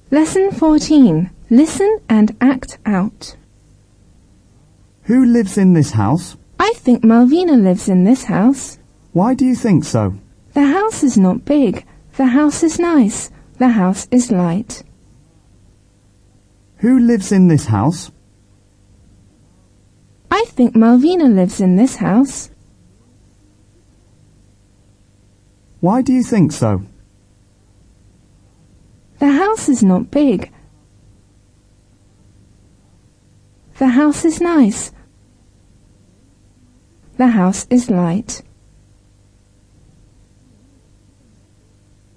Lesson 14. Listen and act out. Who lives in this house? I think Malvina lives in this house. Why do you think so? The house is not big. The house is nice. The house is light. Who lives in this house? I think Malvina lives in this house. Why do you think so? The house is not big. The house is nice. The house is light.